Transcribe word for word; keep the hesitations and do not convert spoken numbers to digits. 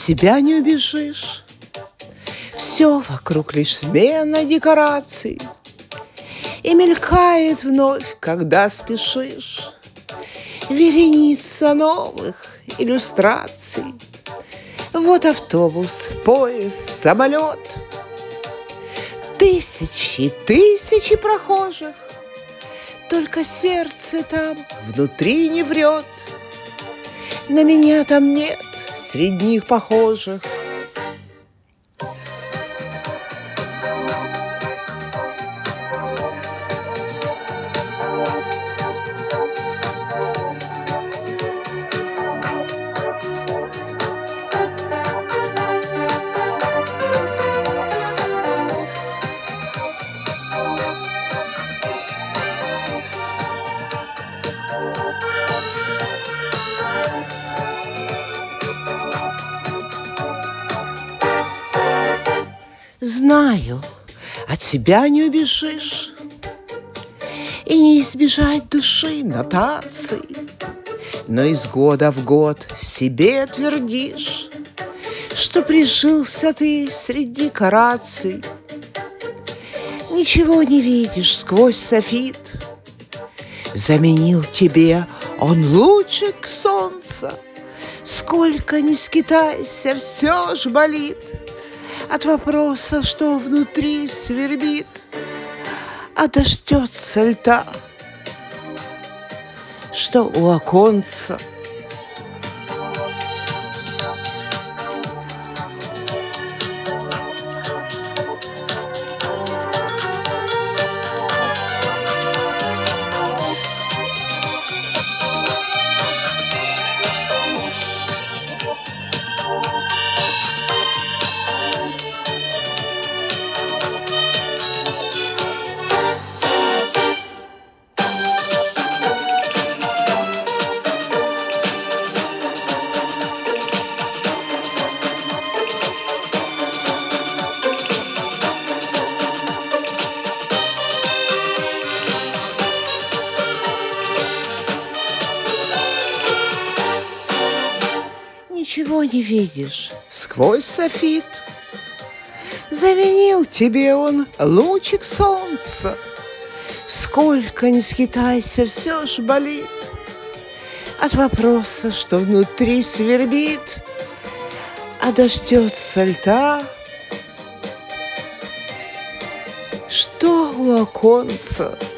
себя не убежишь. Все вокруг лишь смена декораций, и мелькает вновь, когда спешишь, вереница новых иллюстраций. Вот автобус, поезд, самолет, тысячи, тысячи прохожих, только сердце там внутри не врет. На меня там нет среди них похожих. Знаю, от себя не убежишь, и не избежать души нотаций, но из года в год себе твердишь, что прижился ты среди декораций. Ничего не видишь сквозь софит, заменил тебе он лучик солнца. Сколько ни скитайся, все ж болит от вопроса, что внутри свербит, а дождется льда, что у оконца. Ничего не видишь сквозь софит, заменил тебе он лучик солнца. Сколько ни скитайся, все ж болит от вопроса, что внутри свербит, а дождется льда, что у оконца.